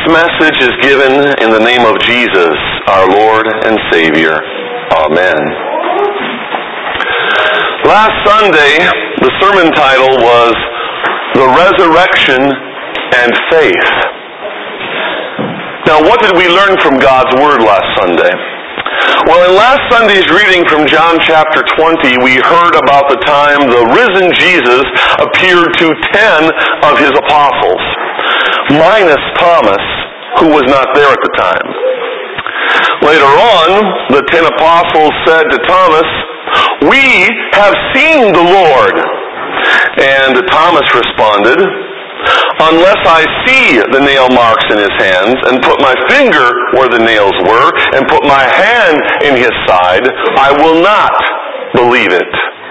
message is given in the name of Jesus, our Lord and Savior. Amen. Last Sunday, the sermon title was The Resurrection and Faith. Now, what did we learn from God's Word last Sunday? Well, in last Sunday's reading from John chapter 20, we heard about the time the risen Jesus appeared to 10 of his apostles, minus Thomas, who was not there at the time. Later on, the 10 apostles said to Thomas, "We have seen the Lord." And Thomas responded, "Unless I see the nail marks in his hands, and put my finger where the nails were, and put my hand in his side, I will not believe it."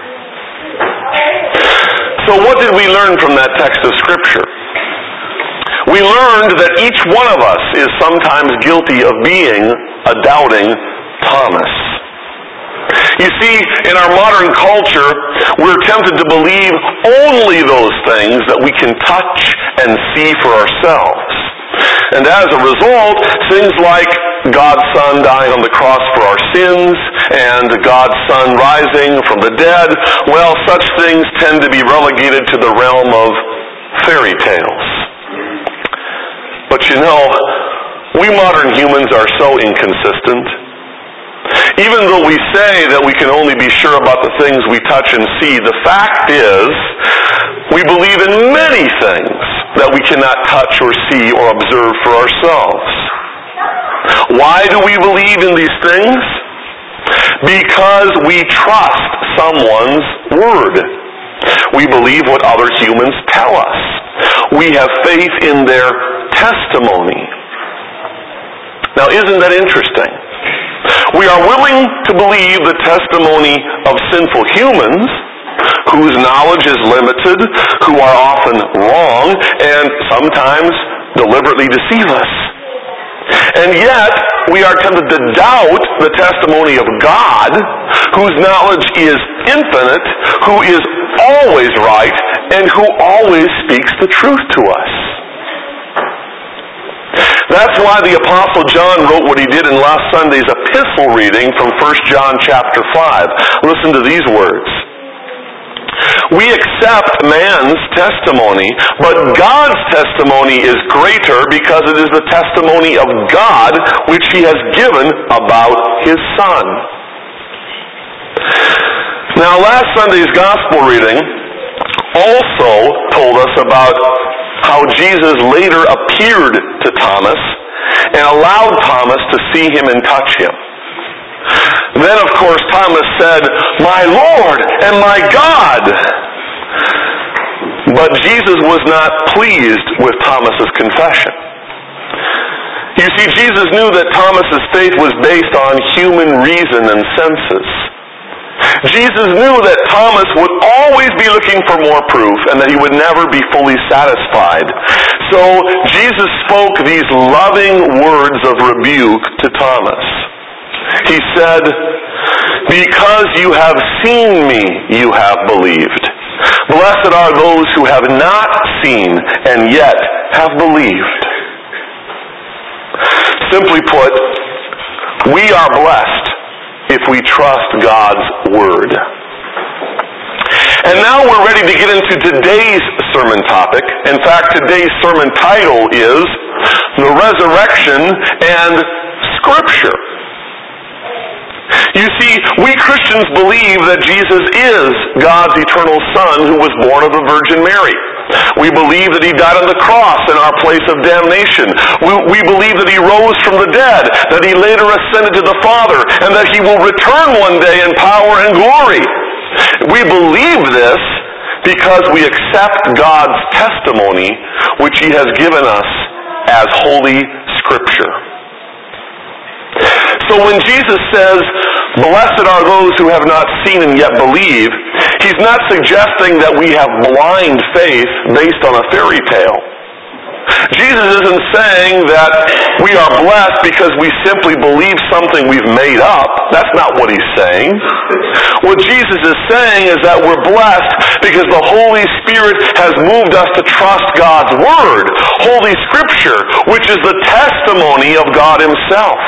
So what did we learn from that text of Scripture? We learned that each one of us is sometimes guilty of being a doubting Thomas. You see, in our modern culture, we're tempted to believe only those things that we can touch and see for ourselves. And as a result, things like God's Son dying on the cross for our sins and God's Son rising from the dead, well, such things tend to be relegated to the realm of fairy tales. But you know, we modern humans are so inconsistent. Even though we say that we can only be sure about the things we touch and see, the fact is, we believe in many things that we cannot touch or see or observe for ourselves. Why do we believe in these things? Because we trust someone's word. We believe what other humans tell us. We have faith in their testimony. Now, isn't that interesting? We are willing to believe the testimony of sinful humans whose knowledge is limited, who are often wrong, and sometimes deliberately deceive us. And yet, we are tempted to doubt the testimony of God, whose knowledge is infinite, who is always right, and who always speaks the truth to us. That's why the Apostle John wrote what he did in last Sunday's epistle reading from 1 John chapter 5. Listen to these words. "We accept man's testimony, but God's testimony is greater because it is the testimony of God which he has given about his Son." Now, last Sunday's gospel reading also told us about how Jesus later appeared to Thomas and allowed Thomas to see him and touch him. Then, of course, Thomas said, "My Lord and my God!" But Jesus was not pleased with Thomas's confession. You see, Jesus knew that Thomas's faith was based on human reason and senses. Jesus knew that Thomas would always be looking for more proof and that he would never be fully satisfied. So Jesus spoke these loving words of rebuke to Thomas. He said, "Because you have seen me, you have believed. Blessed are those who have not seen and yet have believed." Simply put, we are blessed if we trust God's Word. And now we're ready to get into today's sermon topic. In fact, today's sermon title is The Resurrection and Scripture. You see, we Christians believe that Jesus is God's eternal Son who was born of the Virgin Mary. We believe that he died on the cross in our place of damnation. We believe that he rose from the dead, that he later ascended to the Father, and that he will return one day in power and glory. We believe this because we accept God's testimony, which he has given us as Holy Scripture. So when Jesus says, "Blessed are those who have not seen and yet believe," he's not suggesting that we have blind faith based on a fairy tale. Jesus isn't saying that we are blessed because we simply believe something we've made up. That's not what he's saying. What Jesus is saying is that we're blessed because the Holy Spirit has moved us to trust God's Word Holy Scripture, which is the testimony of God Himself.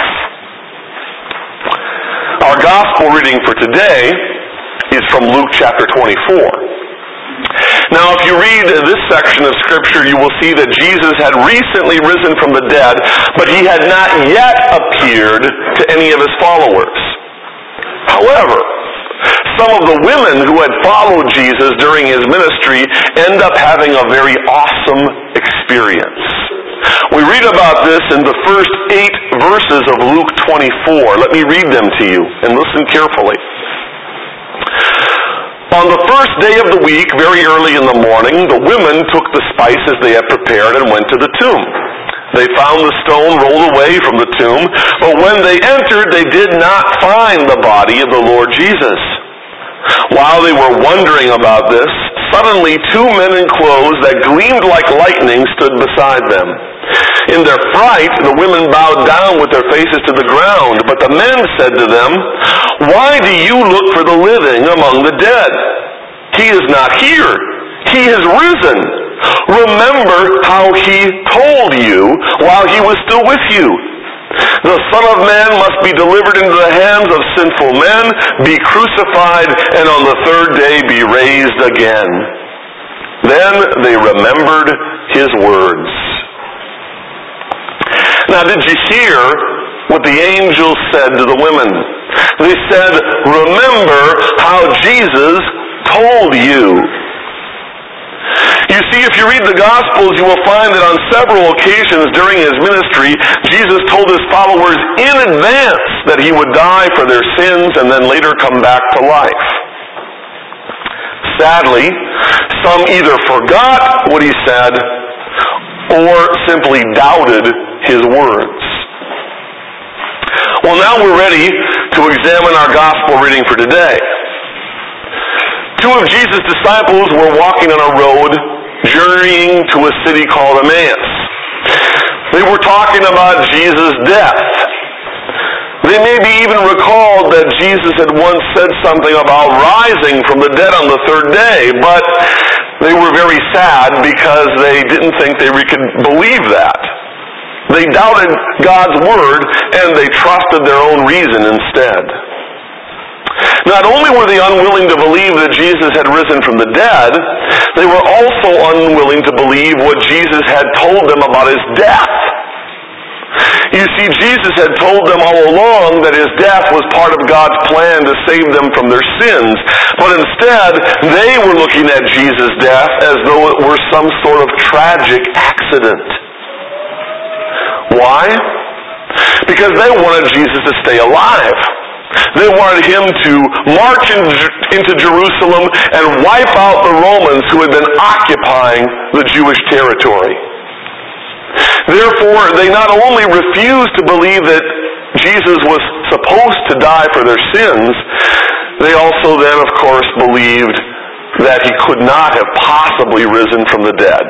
Our gospel reading for today is from Luke chapter 24. Now, if you read this section of Scripture, you will see that Jesus had recently risen from the dead, but He had not yet appeared to any of His followers. However, some of the women who had followed Jesus during His ministry end up having a very awesome experience. We read about this in the first 8 verses of Luke 24. Let me read them to you, and listen carefully. On the first day of the week, very early in the morning, the women took the spices they had prepared and went to the tomb. They found the stone rolled away from the tomb, but when they entered, they did not find the body of the Lord Jesus. While they were wondering about this, suddenly 2 men in clothes that gleamed like lightning stood beside them. In their fright, the women bowed down with their faces to the ground, but the men said to them, "Why do you look for the living among the dead? He is not here. He has risen. Remember how He told you while He was still with you. The Son of Man must be delivered into the hands of sinful men, be crucified, and on the 3rd day be raised again." Then they remembered His words. Now, did you hear what the angels said to the women? They said, "Remember how Jesus told you." You see, if you read the Gospels, you will find that on several occasions during His ministry, Jesus told His followers in advance that He would die for their sins and then later come back to life. Sadly, some either forgot what He said or simply doubted His words. Well, now we're ready to examine our Gospel reading for today. 2 of Jesus' disciples were walking on a road, journeying to a city called Emmaus. They were talking about Jesus' death. They maybe even recalled that Jesus had once said something about rising from the dead on the 3rd day, but they were very sad because they didn't think they could believe that. They doubted God's word, and they trusted their own reason instead. Not only were they unwilling to believe that Jesus had risen from the dead, they were also unwilling to believe what Jesus had told them about His death. You see, Jesus had told them all along that His death was part of God's plan to save them from their sins. But instead, they were looking at Jesus' death as though it were some sort of tragic accident. Why? Because they wanted Jesus to stay alive. They wanted Him to march into Jerusalem and wipe out the Romans who had been occupying the Jewish territory. Therefore, they not only refused to believe that Jesus was supposed to die for their sins, they also then, of course, believed that He could not have possibly risen from the dead.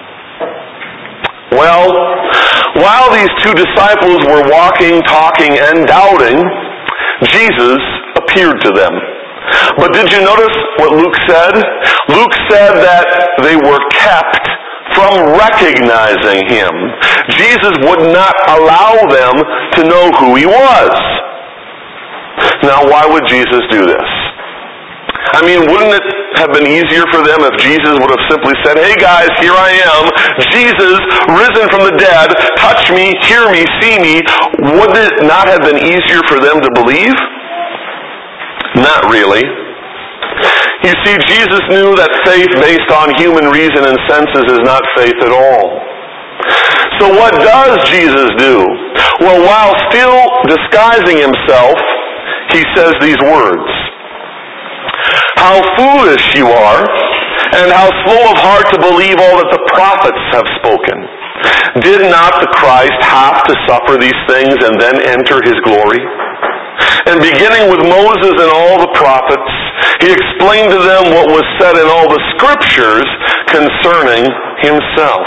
Well, while these 2 disciples were walking, talking, and doubting, Jesus appeared to them. But did you notice what Luke said? Luke said that they were kept from recognizing Him. Jesus would not allow them to know who He was. Now, why would Jesus do this? I mean, wouldn't it have been easier for them if Jesus would have simply said, "Hey guys, here I am, Jesus, risen from the dead, touch me, hear me, see me"? Would it not have been easier for them to believe? Not really. You see, Jesus knew that faith based on human reason and senses is not faith at all. So what does Jesus do? Well, while still disguising Himself, He says these words, "How foolish you are, and how slow of heart to believe all that the prophets have spoken. Did not the Christ have to suffer these things and then enter His glory?" And beginning with Moses and all the prophets, He explained to them what was said in all the Scriptures concerning Himself.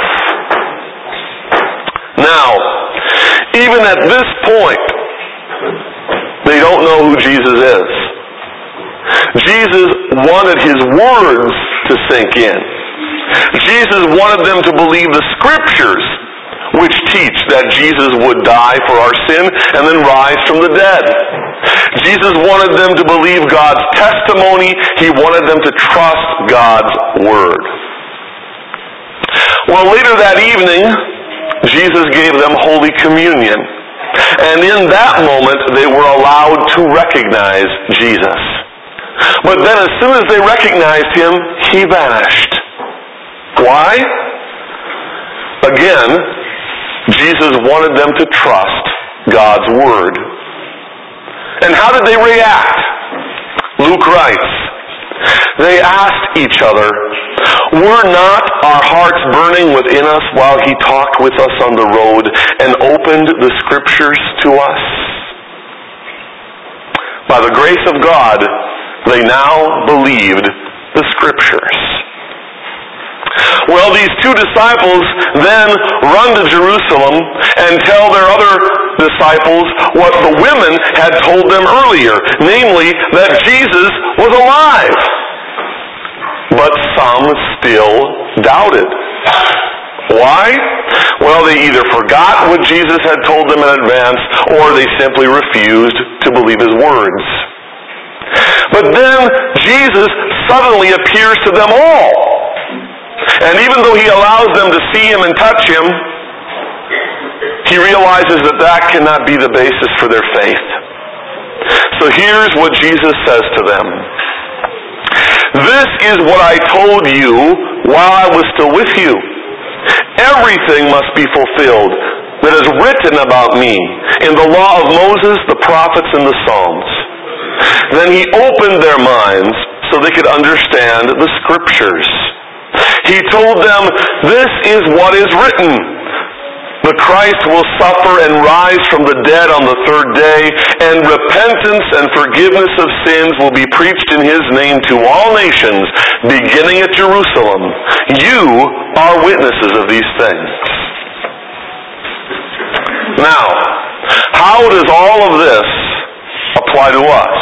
Now, even at this point, they don't know who Jesus is. Jesus wanted His words to sink in. Jesus wanted them to believe the Scriptures teach that Jesus would die for our sin and then rise from the dead. Jesus wanted them to believe God's testimony. He wanted them to trust God's word. Well, later that evening, Jesus gave them Holy Communion. And in that moment, they were allowed to recognize Jesus. But then as soon as they recognized him, he vanished. Why? Again, Jesus wanted them to trust God's word. And how did they react? Luke writes, they asked each other, "Were not our hearts burning within us while he talked with us on the road and opened the Scriptures to us?" By the grace of God, they now believed the Scriptures. Well, these two disciples then run to Jerusalem and tell their other disciples what the women had told them earlier, namely that Jesus was alive. But some still doubted. Why? Well, they either forgot what Jesus had told them in advance, or they simply refused to believe his words. But then Jesus suddenly appears to them all. And even though he allows them to see him and touch him, he realizes that that cannot be the basis for their faith. So here's what Jesus says to them. "This is what I told you while I was still with you. Everything must be fulfilled that is written about me in the law of Moses, the prophets, and the Psalms." Then he opened their minds so they could understand the Scriptures. He told them, "This is what is written. The Christ will suffer and rise from the dead on the third day, and repentance and forgiveness of sins will be preached in his name to all nations, beginning at Jerusalem. You are witnesses of these things." Now, how does all of this apply to us?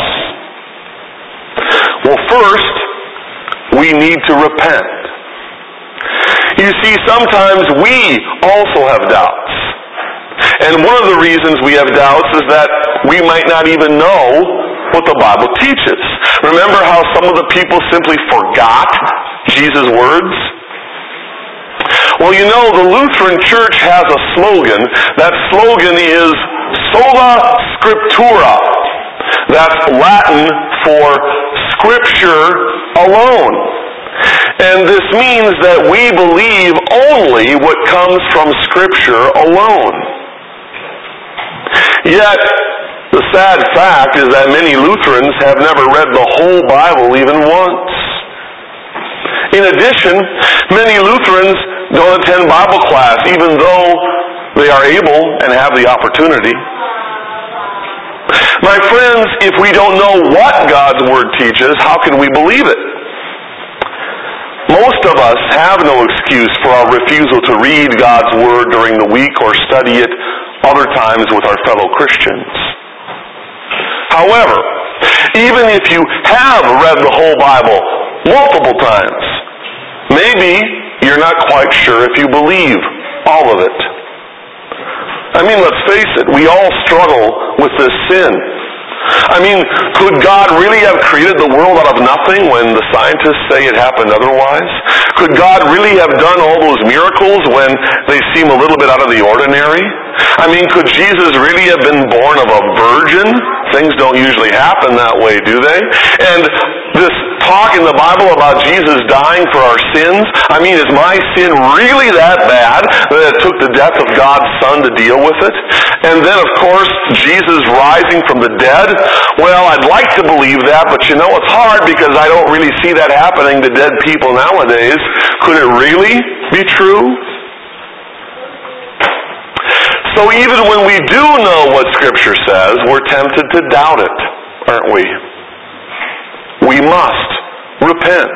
Well, first, we need to repent. You see, sometimes we also have doubts. And one of the reasons we have doubts is that we might not even know what the Bible teaches. Remember how some of the people simply forgot Jesus' words? Well, you know, the Lutheran Church has a slogan. That slogan is Sola Scriptura. That's Latin for Scripture alone. And this means that we believe only what comes from Scripture alone. Yet, the sad fact is that many Lutherans have never read the whole Bible even once. In addition, many Lutherans don't attend Bible class even though they are able and have the opportunity. My friends, if we don't know what God's Word teaches, how can we believe it? Most of us have no excuse for our refusal to read God's Word during the week or study it other times with our fellow Christians. However, even if you have read the whole Bible multiple times, maybe you're not quite sure if you believe all of it. I mean, let's face it, we all struggle with this sin. I mean, could God really have created the world out of nothing when the scientists say it happened otherwise? Could God really have done all those miracles when they seem a little bit out of the ordinary? I mean, could Jesus really have been born of a virgin? Things don't usually happen that way, do they? And this talk in the Bible about Jesus dying for our sins, I mean, is my sin really that bad that it took the death of God's Son to deal with it? And then, of course, Jesus rising from the dead. Well, I'd like to believe that, but you know, it's hard because I don't really see that happening to dead people nowadays. Could it really be true? So even when we do know what Scripture says, we're tempted to doubt it, aren't we? We must repent.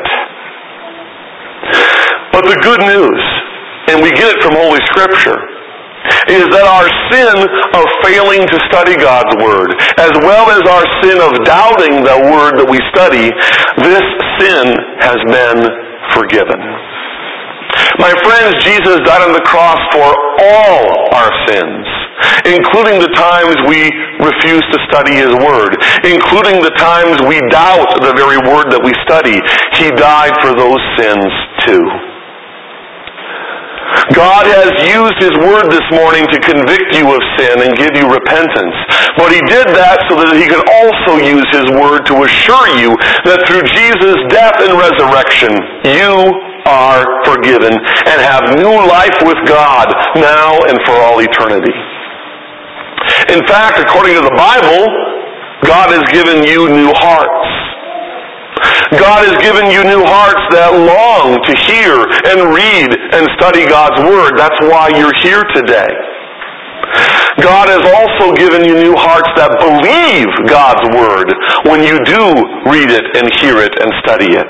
But the good news, and we get it from Holy Scripture, is that our sin of failing to study God's Word, as well as our sin of doubting the Word that we study, this sin has been forgiven. My friends, Jesus died on the cross for all our sins, including the times we refuse to study His Word, including the times we doubt the very Word that we study. He died for those sins too. God has used His Word this morning to convict you of sin and give you repentance. But He did that so that He could also use His Word to assure you that through Jesus' death and resurrection, you are forgiven and have new life with God now and for all eternity. In fact, according to the Bible, God has given you new hearts. God has given you new hearts that long to hear and read and study God's Word. That's why you're here today. God has also given you new hearts that believe God's Word when you do read it and hear it and study it.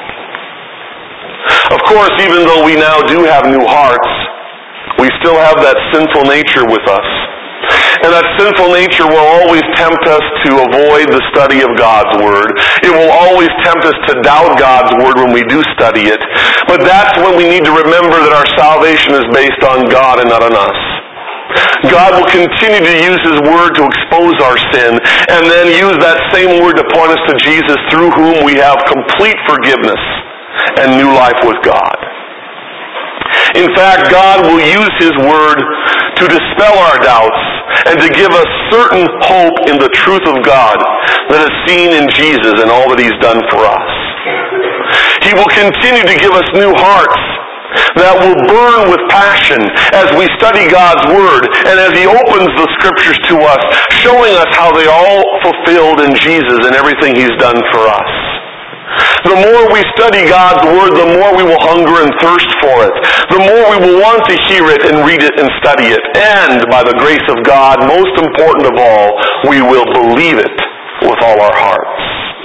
Of course, even though we now do have new hearts, we still have that sinful nature with us. And that sinful nature will always tempt us to avoid the study of God's Word. It will always tempt us to doubt God's Word when we do study it. But that's when we need to remember that our salvation is based on God and not on us. God will continue to use His Word to expose our sin, and then use that same Word to point us to Jesus, through whom we have complete forgiveness and new life with God. In fact, God will use His Word to dispel our doubts and to give us certain hope in the truth of God that is seen in Jesus and all that He's done for us. He will continue to give us new hearts that will burn with passion as we study God's Word and as He opens the Scriptures to us, showing us how they all fulfilled in Jesus and everything He's done for us. The more we study God's Word, the more we will hunger and thirst for it. The more we will want to hear it and read it and study it. And, by the grace of God, most important of all, we will believe it with all our hearts.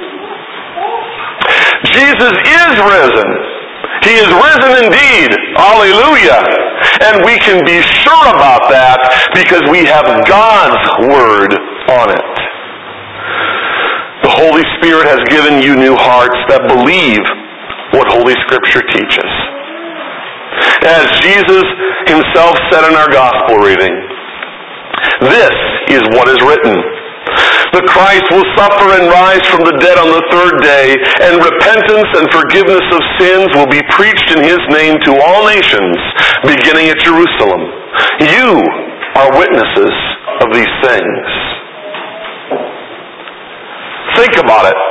Jesus is risen. He is risen indeed. Hallelujah. And we can be sure about that because we have God's Word on it. The Holy Spirit has given you new hearts that believe what Holy Scripture teaches. As Jesus Himself said in our Gospel reading, this is what is written. The Christ will suffer and rise from the dead on the third day, and repentance and forgiveness of sins will be preached in His name to all nations, beginning at Jerusalem. You are witnesses of these things. Think about it.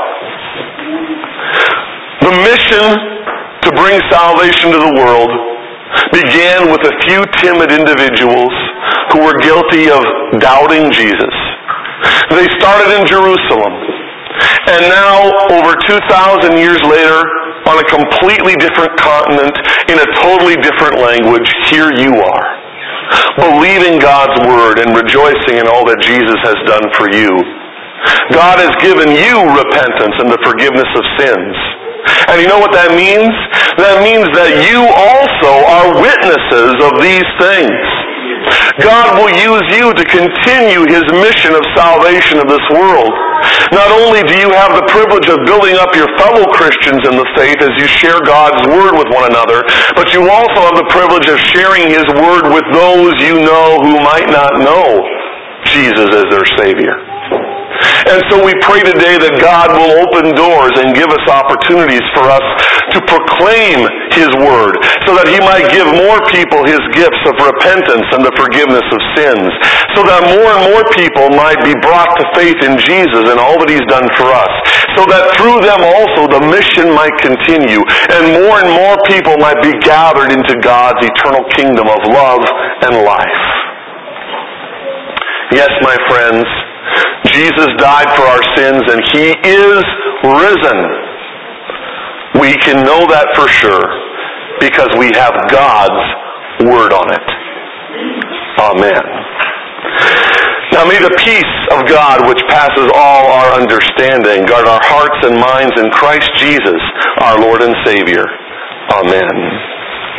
The mission to bring salvation to the world began with a few timid individuals who were guilty of doubting Jesus. They started in Jerusalem. And now, over 2,000 years later, on a completely different continent, in a totally different language, here you are, believing God's Word and rejoicing in all that Jesus has done for you. God has given you repentance and the forgiveness of sins. And you know what that means? That means that you also are witnesses of these things. God will use you to continue His mission of salvation of this world. Not only do you have the privilege of building up your fellow Christians in the faith as you share God's Word with one another, but you also have the privilege of sharing His Word with those you know who might not know Jesus as their Savior. And so we pray today that God will open doors and give us opportunities for us to proclaim His Word, so that He might give more people His gifts of repentance and the forgiveness of sins, so that more and more people might be brought to faith in Jesus and all that He's done for us, so that through them also the mission might continue, and more people might be gathered into God's eternal kingdom of love and life. Yes, my friends, Jesus died for our sins and He is risen. We can know that for sure because we have God's Word on it. Amen. Now may the peace of God, which passes all our understanding, guard our hearts and minds in Christ Jesus, our Lord and Savior. Amen.